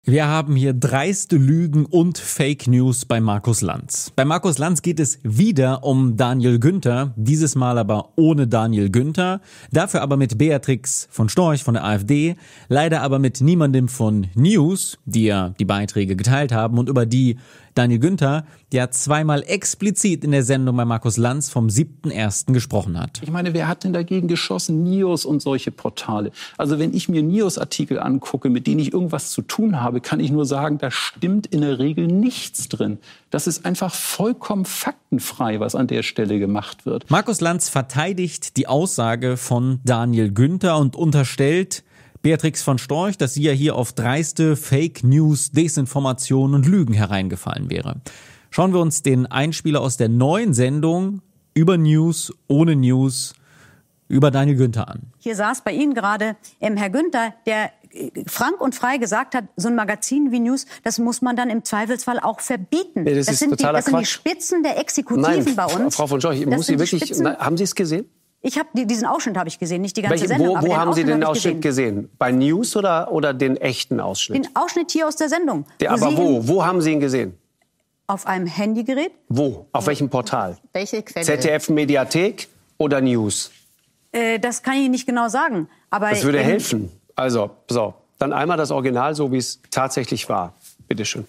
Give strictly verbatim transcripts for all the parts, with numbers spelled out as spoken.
Wir haben hier dreiste Lügen und Fake News bei Markus Lanz. Bei Markus Lanz geht es wieder um Daniel Günther, dieses Mal aber ohne Daniel Günther, dafür aber mit Beatrix von Storch von der AfD, leider aber mit niemandem von News, die ja die Beiträge geteilt haben und über die Daniel Günther ja zweimal explizit in der Sendung bei Markus Lanz vom siebten ersten gesprochen hat. Ich meine, wer hat denn dagegen geschossen? Nios und solche Portale. Also wenn ich mir Nios-Artikel angucke, mit denen ich irgendwas zu tun habe, kann ich nur sagen, da stimmt in der Regel nichts drin. Das ist einfach vollkommen faktenfrei, was an der Stelle gemacht wird. Markus Lanz verteidigt die Aussage von Daniel Günther und unterstellt Beatrix von Storch, dass sie ja hier auf dreiste Fake News, Desinformation und Lügen hereingefallen wäre. Schauen wir uns den Einspieler aus der neuen Sendung über News, ohne News, über Daniel Günther an. Hier saß bei Ihnen gerade ähm, Herr Günther, der frank und frei gesagt hat, so ein Magazin wie News, das muss man dann im Zweifelsfall auch verbieten. Nee, das das, ist sind die, das sind die Quatsch. Spitzen der Exekutiven Nein, bei uns. Frau von Storch, ich muss Sie wirklich, na, haben Sie es gesehen? Ich habe diesen Ausschnitt habe ich gesehen, nicht die ganze Welche, Sendung. wo aber wo den haben Sie den Ausschnitt Ausschnitt gesehen? gesehen? Bei News oder, oder den echten Ausschnitt? Den Ausschnitt hier aus der Sendung. Der, aber Sie wo? Wo haben Sie ihn gesehen? Auf einem Handygerät. Wo? Auf welchem Portal? Welche Quelle? Z D F-Mediathek oder News? Äh, das kann ich nicht genau sagen. Aber Das würde ähm, helfen. Also, so. Dann einmal das Original, so wie es tatsächlich war. Bitte schön.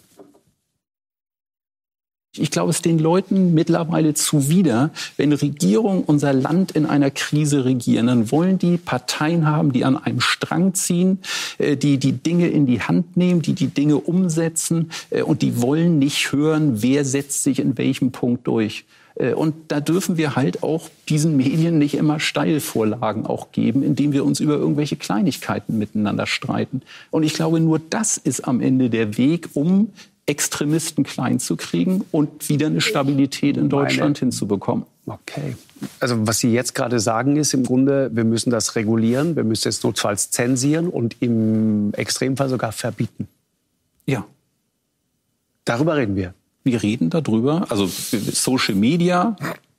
Ich glaube, es ist den Leuten mittlerweile zuwider, wenn Regierungen unser Land in einer Krise regieren. Dann wollen die Parteien haben, die an einem Strang ziehen, die die Dinge in die Hand nehmen, die die Dinge umsetzen. Und die wollen nicht hören, wer setzt sich in welchem Punkt durch. Und da dürfen wir halt auch diesen Medien nicht immer Steilvorlagen auch geben, indem wir uns über irgendwelche Kleinigkeiten miteinander streiten. Und ich glaube, nur das ist am Ende der Weg, um Extremisten klein zu kriegen und wieder eine Stabilität in Deutschland Meine... hinzubekommen. Okay. Also was Sie jetzt gerade sagen, ist im Grunde, wir müssen das regulieren, wir müssen es notfalls zensieren und im Extremfall sogar verbieten. Ja. Darüber reden wir. Wir reden darüber, also Social Media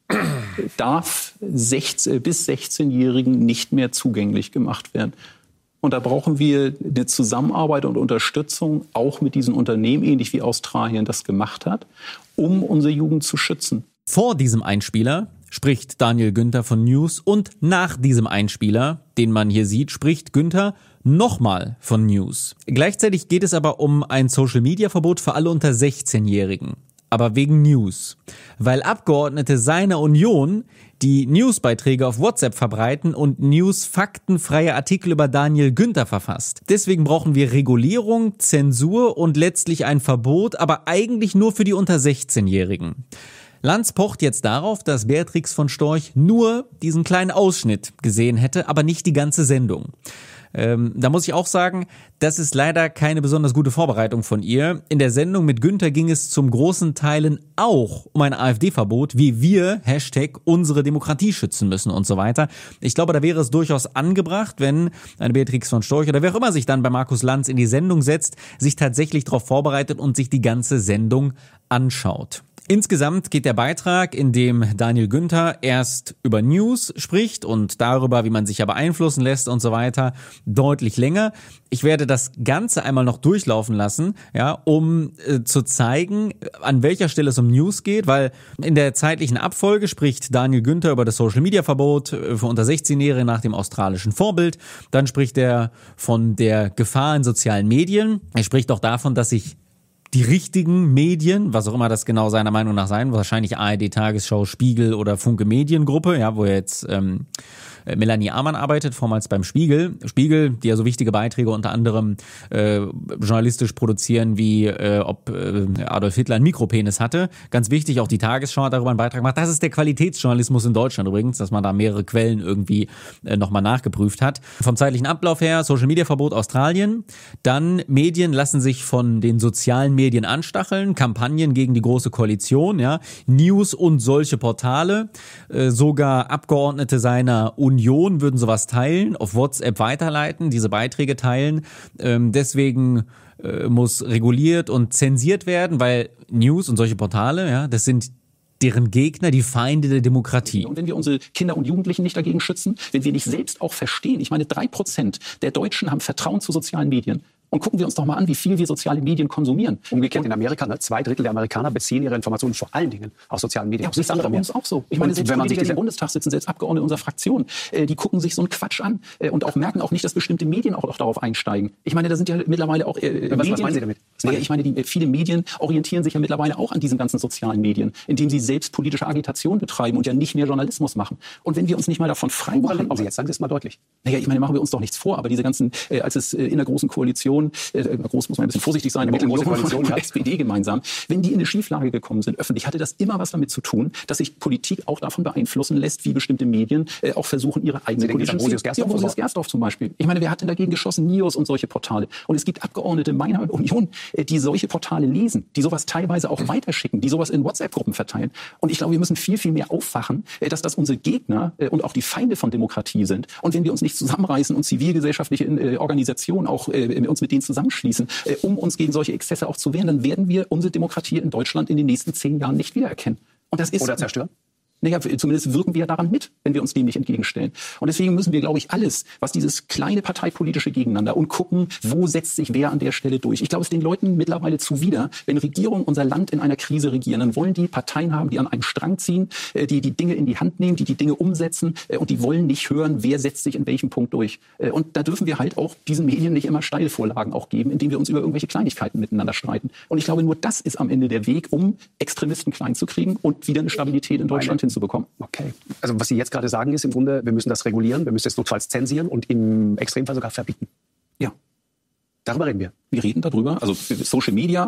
darf sechzehn bis sechzehnjährigen nicht mehr zugänglich gemacht werden. Und da brauchen wir eine Zusammenarbeit und Unterstützung, auch mit diesen Unternehmen, ähnlich wie Australien das gemacht hat, um unsere Jugend zu schützen. Vor diesem Einspieler spricht Daniel Günther von News und nach diesem Einspieler, den man hier sieht, spricht Günther nochmal von News. Gleichzeitig geht es aber um ein Social-Media-Verbot für alle unter sechzehnjährigen. Aber wegen News. Weil Abgeordnete seiner Union die Newsbeiträge auf WhatsApp verbreiten und News faktenfreie Artikel über Daniel Günther verfasst. Deswegen brauchen wir Regulierung, Zensur und letztlich ein Verbot, aber eigentlich nur für die unter sechzehnjährigen. Lanz pocht jetzt darauf, dass Beatrix von Storch nur diesen kleinen Ausschnitt gesehen hätte, aber nicht die ganze Sendung. Ähm, da muss ich auch sagen, das ist leider keine besonders gute Vorbereitung von ihr. In der Sendung mit Günther ging es zum großen Teilen auch um ein AfD-Verbot, wie wir, Hashtag, unsere Demokratie schützen müssen und so weiter. Ich glaube, da wäre es durchaus angebracht, wenn eine Beatrix von Storch oder wer auch immer sich dann bei Markus Lanz in die Sendung setzt, sich tatsächlich darauf vorbereitet und sich die ganze Sendung anschaut. Insgesamt geht der Beitrag, in dem Daniel Günther erst über News spricht und darüber, wie man sich ja beeinflussen lässt und so weiter, deutlich länger. Ich werde das Ganze einmal noch durchlaufen lassen, ja, um äh, zu zeigen, an welcher Stelle es um News geht, weil in der zeitlichen Abfolge spricht Daniel Günther über das Social-Media-Verbot für unter sechzehnjährige nach dem australischen Vorbild. Dann spricht er von der Gefahr in sozialen Medien. Er spricht auch davon, dass sich die richtigen Medien, was auch immer das genau seiner Meinung nach sein, wahrscheinlich A R D Tagesschau, Spiegel oder Funke Mediengruppe, ja, wo jetzt ähm, Melanie Amann arbeitet, vormals beim Spiegel. Spiegel, die ja so wichtige Beiträge unter anderem äh, journalistisch produzieren, wie äh, ob äh, Adolf Hitler einen Mikropenis hatte. Ganz wichtig, auch die Tagesschau hat darüber einen Beitrag gemacht. Das ist der Qualitätsjournalismus in Deutschland übrigens, dass man da mehrere Quellen irgendwie äh, nochmal nachgeprüft hat. Vom zeitlichen Ablauf her, Social-Media-Verbot Australien. Dann Medien lassen sich von den sozialen Medien anstacheln, Kampagnen gegen die Große Koalition, ja, News und solche Portale. Äh, sogar Abgeordnete seiner Union Union würden sowas teilen, auf WhatsApp weiterleiten, diese Beiträge teilen. Ähm, deswegen äh, muss reguliert und zensiert werden, weil News und solche Portale, ja, das sind deren Gegner, die Feinde der Demokratie. Und wenn wir unsere Kinder und Jugendlichen nicht dagegen schützen, wenn wir nicht selbst auch verstehen, ich meine, drei Prozent der Deutschen haben Vertrauen zu sozialen Medien. Und gucken wir uns doch mal an, wie viel wir soziale Medien konsumieren. Umgekehrt in Amerika, ne, zwei Drittel der Amerikaner beziehen ihre Informationen vor allen Dingen aus sozialen Medien. Ja, das ist bei uns auch so. Ich meine, selbst wenn man sich die im Bundestag sitzen, selbst Abgeordnete unserer Fraktion, äh, die gucken sich so einen Quatsch an äh, und auch merken auch nicht, dass bestimmte Medien auch, auch darauf einsteigen. Ich meine, da sind ja mittlerweile auch äh, was, Medien. Was meinen Sie damit? Naja, ich meine, die, äh, viele Medien orientieren sich ja mittlerweile auch an diesen ganzen sozialen Medien, indem sie selbst politische Agitation betreiben und ja nicht mehr Journalismus machen. Und wenn wir uns nicht mal davon frei machen... Woran Sie jetzt? Sagen Sie es mal deutlich. Naja, ich meine, machen wir uns doch nichts vor, aber diese ganzen, äh, als es äh, in der großen Koalition, äh, groß muss man ein bisschen vorsichtig sein, mit Union und der S P D gemeinsam, wenn die in eine Schieflage gekommen sind, öffentlich, hatte das immer was damit zu tun, dass sich Politik auch davon beeinflussen lässt, wie bestimmte Medien äh, auch versuchen, ihre eigenen politischen Ziele... Ja, Rosius Gersdorf zum Beispiel. Ich meine, wer hat denn dagegen geschossen? Nios und solche Portale. Und es gibt Abgeordnete meiner Union, äh, die solche Portale lesen, die sowas teilweise auch weiterschicken, die sowas in WhatsApp-Gruppen verteilen. Und ich glaube, wir müssen viel, viel mehr aufwachen, äh, dass das unsere Gegner äh, und auch die Feinde von Demokratie sind. Und wenn wir uns nicht zusammenreißen und zivilgesellschaftliche äh, Organisationen auch äh, uns mit denen zusammenschließen, äh, um uns gegen solche Exzesse auch zu wehren, dann werden wir unsere Demokratie in Deutschland in den nächsten zehn Jahren nicht wiedererkennen. Und das ist, Oder zerstören? Naja, zumindest wirken wir daran mit, wenn wir uns dem nicht entgegenstellen. Und deswegen müssen wir, glaube ich, alles, was dieses kleine parteipolitische Gegeneinander und gucken, wo setzt sich wer an der Stelle durch. Ich glaube, es ist den Leuten mittlerweile zuwider, wenn Regierungen unser Land in einer Krise regieren, dann wollen die Parteien haben, die an einem Strang ziehen, die die Dinge in die Hand nehmen, die die Dinge umsetzen und die wollen nicht hören, wer setzt sich in welchem Punkt durch. Und da dürfen wir halt auch diesen Medien nicht immer Steilvorlagen auch geben, indem wir uns über irgendwelche Kleinigkeiten miteinander streiten. Und ich glaube, nur das ist am Ende der Weg, um Extremisten klein zu kriegen und wieder eine Stabilität in Deutschland hinzubekommen. zu bekommen. Okay. Also was Sie jetzt gerade sagen, ist im Grunde, wir müssen das regulieren, wir müssen es notfalls zensieren und im Extremfall sogar verbieten. Ja. Darüber reden wir. Wir reden darüber. Also Social Media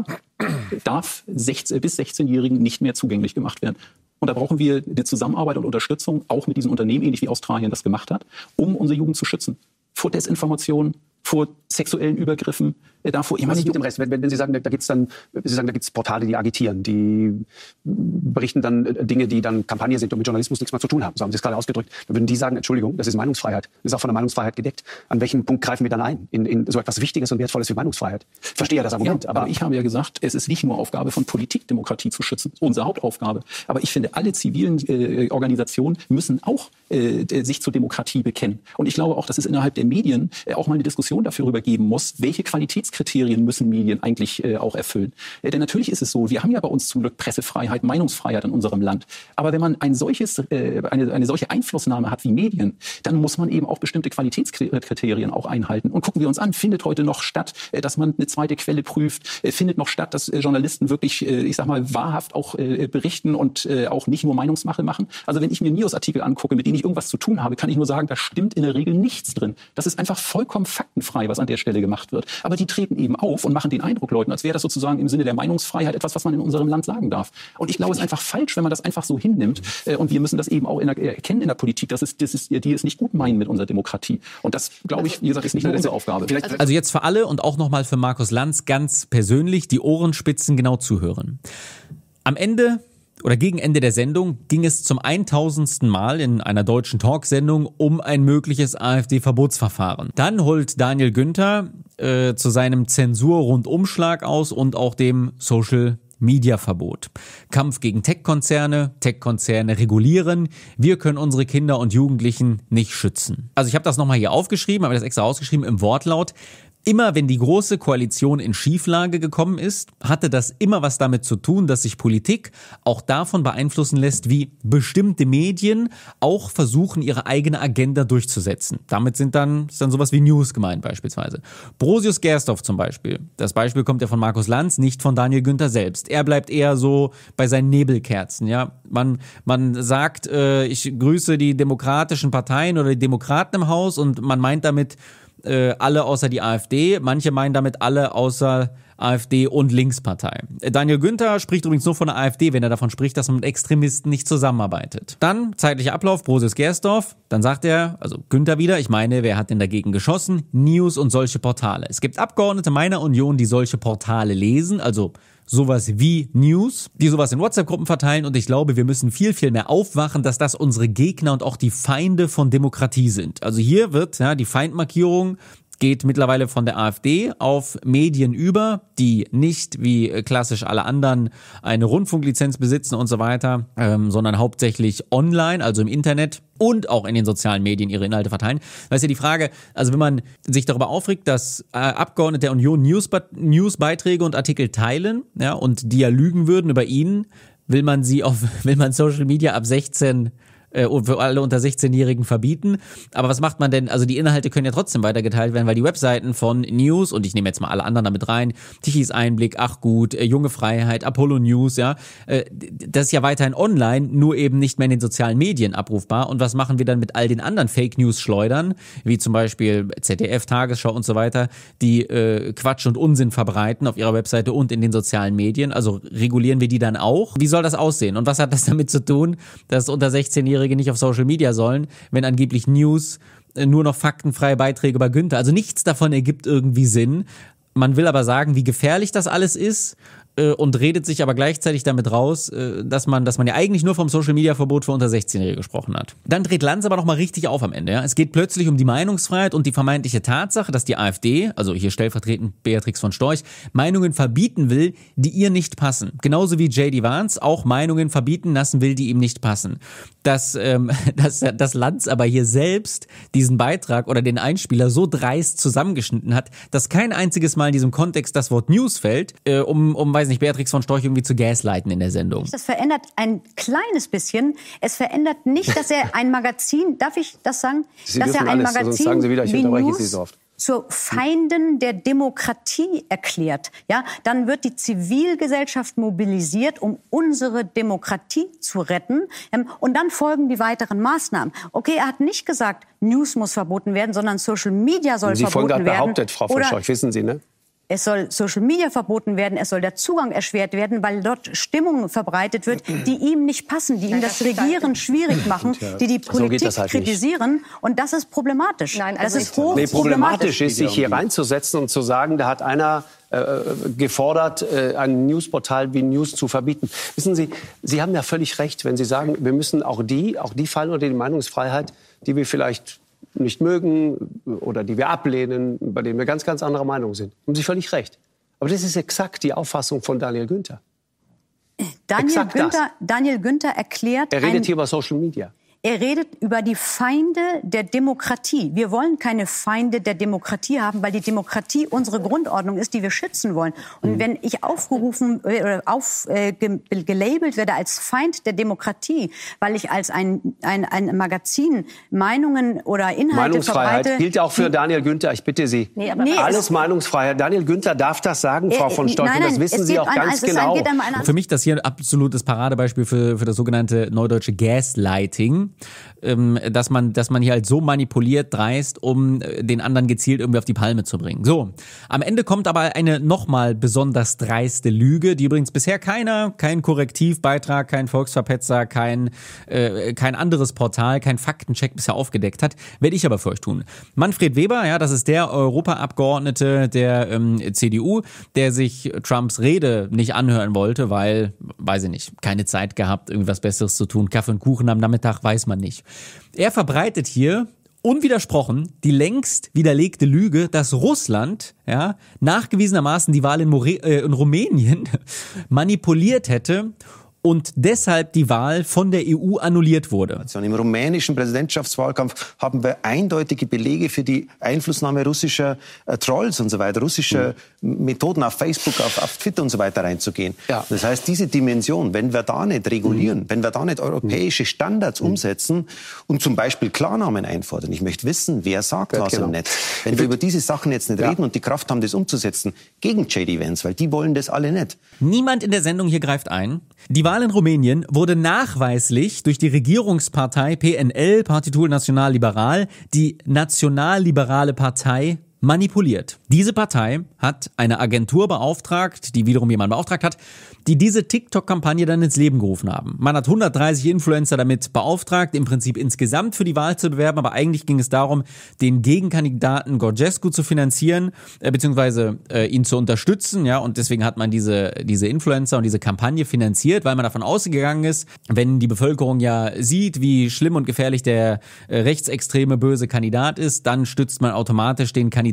darf sechzehn bis sechzehnjährigen nicht mehr zugänglich gemacht werden. Und da brauchen wir eine Zusammenarbeit und Unterstützung, auch mit diesen Unternehmen, ähnlich wie Australien das gemacht hat, um unsere Jugend zu schützen. Vor Desinformation, vor sexuellen Übergriffen, äh, davor. Ich meine, was ist mit dem Rest? Wenn, wenn Sie sagen, da, da gibt's dann, Sie sagen, da gibt's Portale, die agitieren, die berichten dann äh, Dinge, die dann Kampagne sind und mit Journalismus nichts mehr zu tun haben. So haben Sie es gerade ausgedrückt. Dann würden die sagen, Entschuldigung, das ist Meinungsfreiheit. Das ist auch von der Meinungsfreiheit gedeckt. An welchem Punkt greifen wir dann ein? In, in so etwas Wichtiges und Wertvolles wie Meinungsfreiheit. Ich verstehe ja das Argument. Ja, aber, aber ich habe ja gesagt, es ist nicht nur Aufgabe von Politik, Demokratie zu schützen. Das ist unsere Hauptaufgabe. Aber ich finde, alle zivilen äh, Organisationen müssen auch äh, sich zur Demokratie bekennen. Und ich glaube auch, dass es innerhalb der Medien äh, auch mal eine Diskussion darüber geben muss, welche Qualitätskriterien müssen Medien eigentlich äh, auch erfüllen. Äh, denn natürlich ist es so, wir haben ja bei uns zum Glück Pressefreiheit, Meinungsfreiheit in unserem Land. Aber wenn man ein solches, äh, eine, eine solche Einflussnahme hat wie Medien, dann muss man eben auch bestimmte Qualitätskriterien auch einhalten. Und gucken wir uns an, findet heute noch statt, äh, dass man eine zweite Quelle prüft, äh, findet noch statt, dass äh, Journalisten wirklich, äh, ich sag mal, wahrhaft auch äh, berichten und äh, auch nicht nur Meinungsmache machen. Also wenn ich mir Nios-Artikel angucke, mit denen ich irgendwas zu tun habe, kann ich nur sagen, da stimmt in der Regel nichts drin. Das ist einfach vollkommen faktenfrei, was an der Stelle gemacht wird. Aber die treten eben auf und machen den Eindruck Leuten, als wäre das sozusagen im Sinne der Meinungsfreiheit etwas, was man in unserem Land sagen darf. Und ich glaube, es ist einfach falsch, wenn man das einfach so hinnimmt. Und wir müssen das eben auch in der, erkennen in der Politik, dass es, das ist, die es nicht gut meinen mit unserer Demokratie. Und das, glaube ich, wie gesagt, ist nicht nur unsere Aufgabe. Also jetzt für alle und auch nochmal für Markus Lanz ganz persönlich die Ohrenspitzen genau zuhören. Am Ende oder gegen Ende der Sendung ging es zum eintausendsten Mal in einer deutschen Talksendung um ein mögliches AfD-Verbotsverfahren. Dann holt Daniel Günther äh, zu seinem Zensur-Rundumschlag aus und auch dem Social-Media-Verbot. Kampf gegen Tech-Konzerne, Tech-Konzerne regulieren. Wir können unsere Kinder und Jugendlichen nicht schützen. Also ich habe das nochmal hier aufgeschrieben, habe das extra ausgeschrieben im Wortlaut. Immer wenn die Große Koalition in Schieflage gekommen ist, hatte das immer was damit zu tun, dass sich Politik auch davon beeinflussen lässt, wie bestimmte Medien auch versuchen, ihre eigene Agenda durchzusetzen. Damit sind dann, ist dann sowas wie News gemeint beispielsweise. Rosius Gersdorf zum Beispiel. Das Beispiel kommt ja von Markus Lanz, nicht von Daniel Günther selbst. Er bleibt eher so bei seinen Nebelkerzen. Ja, man, man sagt, äh, ich grüße die demokratischen Parteien oder die Demokraten im Haus und man meint damit, alle außer die AfD. Manche meinen damit alle außer AfD und Linkspartei. Daniel Günther spricht übrigens nur von der AfD, wenn er davon spricht, dass man mit Extremisten nicht zusammenarbeitet. Dann zeitlicher Ablauf, Rosius Gersdorf. Dann sagt er, also Günther wieder, ich meine, wer hat denn dagegen geschossen? News und solche Portale. Es gibt Abgeordnete meiner Union, die solche Portale lesen, also sowas wie News, die sowas in WhatsApp-Gruppen verteilen und ich glaube, wir müssen viel, viel mehr aufwachen, dass das unsere Gegner und auch die Feinde von Demokratie sind. Also hier wird ja die Feindmarkierung geht mittlerweile von der AfD auf Medien über, die nicht wie klassisch alle anderen eine Rundfunklizenz besitzen und so weiter, ähm, sondern hauptsächlich online, also im Internet und auch in den sozialen Medien ihre Inhalte verteilen. Da ist ja die Frage, also wenn man sich darüber aufregt, dass äh, Abgeordnete der Union Newsbe- Newsbeiträge und Artikel teilen, ja, und die ja lügen würden über ihn, will man sie auf, will man Social Media ab sechzehn und für alle unter sechzehnjährigen verbieten. Aber was macht man denn? Also die Inhalte können ja trotzdem weitergeteilt werden, weil die Webseiten von News, und ich nehme jetzt mal alle anderen damit rein, Tichys Einblick, Ach gut, Junge Freiheit, Apollo News, ja, das ist ja weiterhin online, nur eben nicht mehr in den sozialen Medien abrufbar. Und was machen wir dann mit all den anderen Fake News Schleudern, wie zum Beispiel Z D F, Tagesschau und so weiter, die äh, Quatsch und Unsinn verbreiten auf ihrer Webseite und in den sozialen Medien? Also regulieren wir die dann auch? Wie soll das aussehen? Und was hat das damit zu tun, dass unter sechzehnjährige nicht auf Social Media sollen, wenn angeblich News nur noch faktenfreie Beiträge über Günther. Also nichts davon ergibt irgendwie Sinn. Man will aber sagen, wie gefährlich das alles ist, und redet sich aber gleichzeitig damit raus, dass man, dass man ja eigentlich nur vom Social-Media-Verbot für unter sechzehnjährige gesprochen hat. Dann dreht Lanz aber nochmal richtig auf am Ende. Ja. Es geht plötzlich um die Meinungsfreiheit und die vermeintliche Tatsache, dass die AfD, also hier stellvertretend Beatrix von Storch, Meinungen verbieten will, die ihr nicht passen. Genauso wie J D Vance auch Meinungen verbieten lassen will, die ihm nicht passen. Dass, ähm, dass, dass Lanz aber hier selbst diesen Beitrag oder den Einspieler so dreist zusammengeschnitten hat, dass kein einziges Mal in diesem Kontext das Wort News fällt, äh, um, um weiß nicht, Beatrix von Storch irgendwie zu gaslighten in der Sendung. Das verändert ein kleines bisschen. Es verändert nicht, dass er ein Magazin, darf ich das sagen? Sie dass er ein alles, Magazin sagen Sie wieder, ich wie unterbreche News Sie so oft. Zur Feinden der Demokratie erklärt. Ja, dann wird die Zivilgesellschaft mobilisiert, um unsere Demokratie zu retten. Und dann folgen die weiteren Maßnahmen. Okay, er hat nicht gesagt, News muss verboten werden, sondern Social Media soll Sie verboten werden. Sie vorhin behauptet, Frau von Storch, wissen Sie, ne? Es soll Social Media verboten werden, es soll der Zugang erschwert werden, weil dort Stimmung verbreitet wird, die ihm nicht passen, die ihm das Regieren schwierig machen, die die Politik so das halt kritisieren. Nicht. Und das ist problematisch. Nein, also das ist hoch nee, problematisch. Problematisch ist, sich hier reinzusetzen und zu sagen, da hat einer äh, gefordert, äh, ein Newsportal wie News zu verbieten. Wissen Sie, Sie haben ja völlig recht, wenn Sie sagen, wir müssen auch die, auch die fallen unter die Meinungsfreiheit, die wir vielleicht nicht mögen oder die wir ablehnen, bei denen wir ganz, ganz anderer Meinung sind. Haben Sie völlig recht. Aber das ist exakt die Auffassung von Daniel Günther. Daniel Günther, Daniel Günther erklärt... Er redet ein, hier über Social Media. Er redet über die Feinde der Demokratie. Wir wollen keine Feinde der Demokratie haben, weil die Demokratie unsere Grundordnung ist, die wir schützen wollen. Und mhm. wenn ich aufgerufen oder auf, äh, ge, gelabelt werde als Feind der Demokratie, weil ich als ein, ein, ein Magazin Meinungen oder Inhalte Meinungsfreiheit verbreite... gilt auch für Daniel Günther, ich bitte Sie. Nee, aber nee, Alles Meinungsfreiheit. Daniel Günther darf das sagen, Frau von Storch, nein, nein, das wissen Sie auch ein, ganz genau. Für mich das hier ein absolutes Paradebeispiel für, für das sogenannte neudeutsche Gaslighting. Dass man, dass man hier halt so manipuliert, dreist, um den anderen gezielt irgendwie auf die Palme zu bringen. So, am Ende kommt aber eine nochmal besonders dreiste Lüge, die übrigens bisher keiner, kein Korrektivbeitrag, kein Volksverpetzer, kein, äh, kein anderes Portal, kein Faktencheck bisher aufgedeckt hat, werde ich aber für euch tun. Manfred Weber, ja, das ist der Europaabgeordnete der ähm, C D U, der sich Trumps Rede nicht anhören wollte, weil, weiß ich nicht, keine Zeit gehabt, irgendwas Besseres zu tun, Kaffee und Kuchen am Nachmittag, weiß man nicht. Er verbreitet hier unwidersprochen die längst widerlegte Lüge, dass Russland ja nachgewiesenermaßen die Wahl in, More- äh, in Rumänien manipuliert hätte und deshalb die Wahl von der E U annulliert wurde. Im rumänischen Präsidentschaftswahlkampf haben wir eindeutige Belege für die Einflussnahme russischer äh, Trolls und so weiter, russischer mhm. Methoden auf Facebook, auf, auf Twitter und so weiter reinzugehen. Ja. Das heißt, diese Dimension, wenn wir da nicht regulieren, mhm. wenn wir da nicht europäische Standards mhm. umsetzen und zum Beispiel Klarnamen einfordern. Ich möchte wissen, wer sagt ja, was genau. im Netz. Wenn ich wir über diese Sachen jetzt nicht ja. reden und die Kraft haben, das umzusetzen, gegen J D Vance, weil die wollen das alle nicht. Niemand in der Sendung hier greift ein. Die Wahl in Rumänien wurde nachweislich durch die Regierungspartei P N L, Partitul Național Liberal, die nationalliberale Partei, manipuliert. Diese Partei hat eine Agentur beauftragt, die wiederum jemand beauftragt hat, die diese TikTok-Kampagne dann ins Leben gerufen haben. Man hat hundertdreißig Influencer damit beauftragt, im Prinzip insgesamt für die Wahl zu bewerben, aber eigentlich ging es darum, den Gegenkandidaten Georgescu zu finanzieren, äh, beziehungsweise äh, ihn zu unterstützen, ja, und deswegen hat man diese, diese Influencer und diese Kampagne finanziert, weil man davon ausgegangen ist, wenn die Bevölkerung ja sieht, wie schlimm und gefährlich der äh, rechtsextreme böse Kandidat ist, dann stützt man automatisch den Kandidaten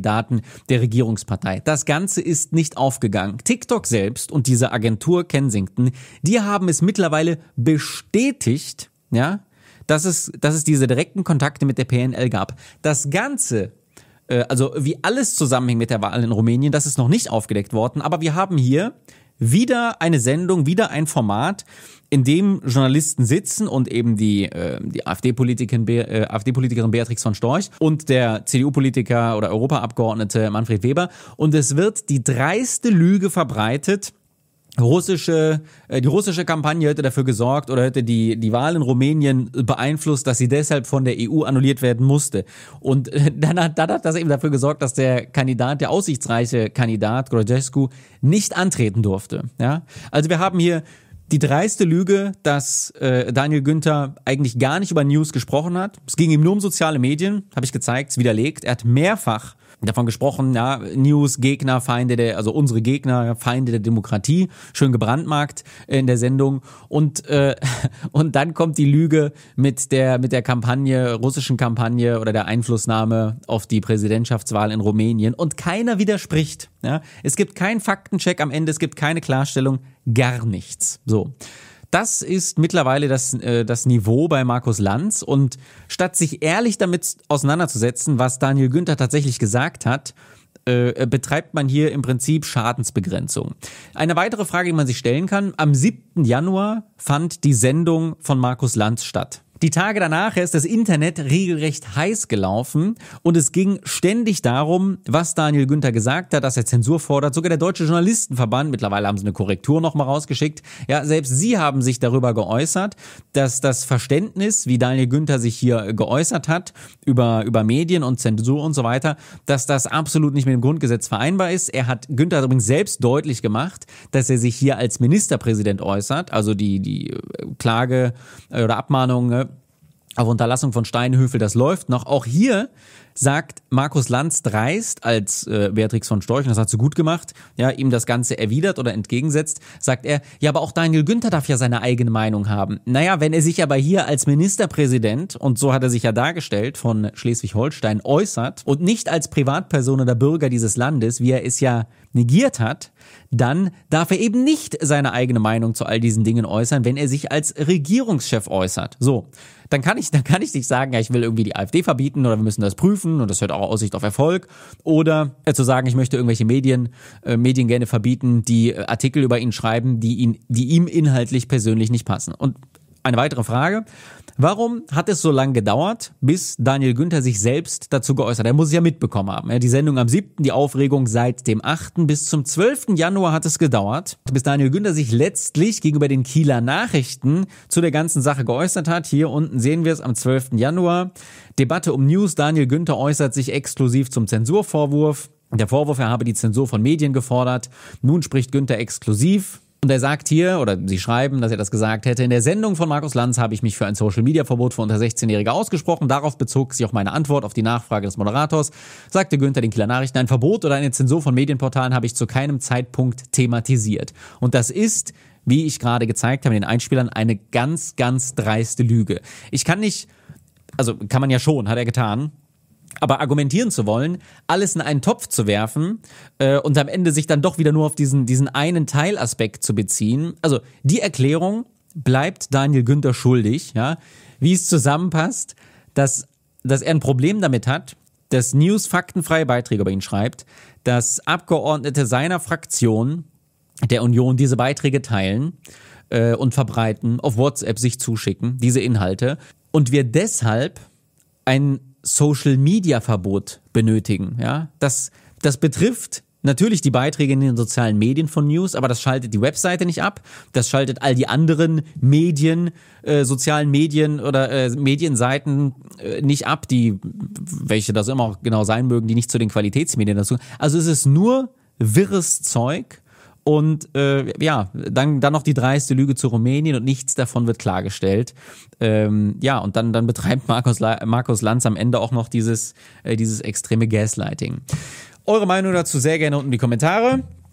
Kandidaten der Regierungspartei. Das Ganze ist nicht aufgegangen. TikTok selbst und diese Agentur Kensington, die haben es mittlerweile bestätigt, ja, dass es, dass es diese direkten Kontakte mit der P N L gab. Das Ganze, äh, also wie alles zusammenhängt mit der Wahl in Rumänien, das ist noch nicht aufgedeckt worden, aber wir haben hier wieder eine Sendung, wieder ein Format, in dem Journalisten sitzen und eben die, äh, die AfD-Politikerin, äh, AfD-Politikerin Beatrix von Storch und der C D U-Politiker oder Europaabgeordnete Manfred Weber. Und es wird die dreiste Lüge verbreitet, russische, äh, die russische Kampagne hätte dafür gesorgt oder hätte die, die Wahl in Rumänien beeinflusst, dass sie deshalb von der E U annulliert werden musste. Und äh, dann, hat, dann hat das eben dafür gesorgt, dass der Kandidat, der aussichtsreiche Kandidat, Georgescu, nicht antreten durfte. Ja? Also wir haben hier die dreiste Lüge, dass äh, Daniel Günther eigentlich gar nicht über News gesprochen hat. Es ging ihm nur um soziale Medien, habe ich gezeigt, es widerlegt. Er hat mehrfach davon gesprochen, ja, News, Gegner, Feinde der, also unsere Gegner, Feinde der Demokratie, schön gebrandmarkt in der Sendung. Und äh, und dann kommt die Lüge mit der mit der Kampagne, russischen Kampagne oder der Einflussnahme auf die Präsidentschaftswahl in Rumänien. Und keiner widerspricht. Ja, es gibt keinen Faktencheck am Ende, es gibt keine Klarstellung, gar nichts. So. Das ist mittlerweile das, äh, das Niveau bei Markus Lanz und statt sich ehrlich damit auseinanderzusetzen, was Daniel Günther tatsächlich gesagt hat, äh, betreibt man hier im Prinzip Schadensbegrenzung. Eine weitere Frage, die man sich stellen kann, am siebten Januar fand die Sendung von Markus Lanz statt. Die Tage danach ist das Internet regelrecht heiß gelaufen und es ging ständig darum, was Daniel Günther gesagt hat, dass er Zensur fordert. Sogar der Deutsche Journalistenverband, mittlerweile haben sie eine Korrektur nochmal rausgeschickt, ja, selbst sie haben sich darüber geäußert, dass das Verständnis, wie Daniel Günther sich hier geäußert hat, über, über Medien und Zensur und so weiter, dass das absolut nicht mit dem Grundgesetz vereinbar ist. Er hat Günther übrigens selbst deutlich gemacht, dass er sich hier als Ministerpräsident äußert, also die, die Klage oder Abmahnung auf Unterlassung von Steinhöfel, das läuft noch. Auch hier sagt Markus Lanz dreist als äh, Beatrix von Storch, und das hat sie gut gemacht, ja, ihm das Ganze erwidert oder entgegensetzt, sagt er, ja, aber auch Daniel Günther darf ja seine eigene Meinung haben. Naja, wenn er sich aber hier als Ministerpräsident, und so hat er sich ja dargestellt, von Schleswig-Holstein äußert und nicht als Privatperson oder Bürger dieses Landes, wie er es ja negiert hat, dann darf er eben nicht seine eigene Meinung zu all diesen Dingen äußern, wenn er sich als Regierungschef äußert. So, dann kann ich, dann kann ich nicht sagen, ja, ich will irgendwie die AfD verbieten oder wir müssen das prüfen und das hört auch Aussicht auf Erfolg. Oder äh, zu sagen, ich möchte irgendwelche Medien, äh, Medien gerne verbieten, die äh, Artikel über ihn schreiben, die ihn, die ihm inhaltlich persönlich nicht passen. Und eine weitere Frage: Warum hat es so lange gedauert, bis Daniel Günther sich selbst dazu geäußert hat? Er muss es ja mitbekommen haben. Ja, die Sendung am siebten, die Aufregung seit dem achten bis zum zwölften Januar hat es gedauert, bis Daniel Günther sich letztlich gegenüber den Kieler Nachrichten zu der ganzen Sache geäußert hat. Hier unten sehen wir es am zwölften Januar. Debatte um News. Daniel Günther äußert sich exklusiv zum Zensurvorwurf. Der Vorwurf, er habe die Zensur von Medien gefordert. Nun spricht Günther exklusiv. Und er sagt hier, oder sie schreiben, dass er das gesagt hätte, in der Sendung von Markus Lanz habe ich mich für ein Social-Media-Verbot für unter sechzehnjährige ausgesprochen. Darauf bezog sich auch meine Antwort auf die Nachfrage des Moderators. Sagte Günther den Kieler Nachrichten, ein Verbot oder eine Zensur von Medienportalen habe ich zu keinem Zeitpunkt thematisiert. Und das ist, wie ich gerade gezeigt habe in den Einspielern, eine ganz, ganz dreiste Lüge. Ich kann nicht, also kann man ja schon, hat er getan, aber argumentieren zu wollen, alles in einen Topf zu werfen äh, und am Ende sich dann doch wieder nur auf diesen, diesen einen Teilaspekt zu beziehen. Also die Erklärung bleibt Daniel Günther schuldig, ja, wie es zusammenpasst, dass, dass er ein Problem damit hat, dass News faktenfreie Beiträge über ihn schreibt, dass Abgeordnete seiner Fraktion der Union diese Beiträge teilen äh, und verbreiten, auf WhatsApp sich zuschicken, diese Inhalte, und wir deshalb ein Social-Media-Verbot benötigen. Ja, das, das betrifft natürlich die Beiträge in den sozialen Medien von News, aber das schaltet die Webseite nicht ab. Das schaltet all die anderen Medien, äh, sozialen Medien oder äh, Medienseiten äh, nicht ab, die, welche das immer auch genau sein mögen, die nicht zu den Qualitätsmedien dazu. Also es ist nur wirres Zeug. Und äh, ja, dann dann noch die dreiste Lüge zu Rumänien und nichts davon wird klargestellt. Ähm, ja, und dann dann betreibt Markus, Markus Lanz am Ende auch noch dieses äh, dieses extreme Gaslighting. Eure Meinung dazu sehr gerne unten in die Kommentare.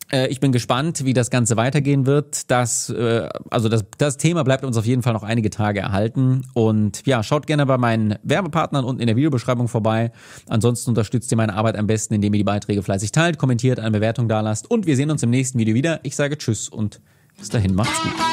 Äh, ich bin gespannt, wie das Ganze weitergehen wird. Das, äh, also das, das Thema bleibt uns auf jeden Fall noch einige Tage erhalten. Und ja, schaut gerne bei meinen Werbepartnern unten in der Videobeschreibung vorbei. Ansonsten unterstützt ihr meine Arbeit am besten, indem ihr die Beiträge fleißig teilt, kommentiert, eine Bewertung dalasst. Und wir sehen uns im nächsten Video wieder. Ich sage Tschüss und bis dahin, macht's gut.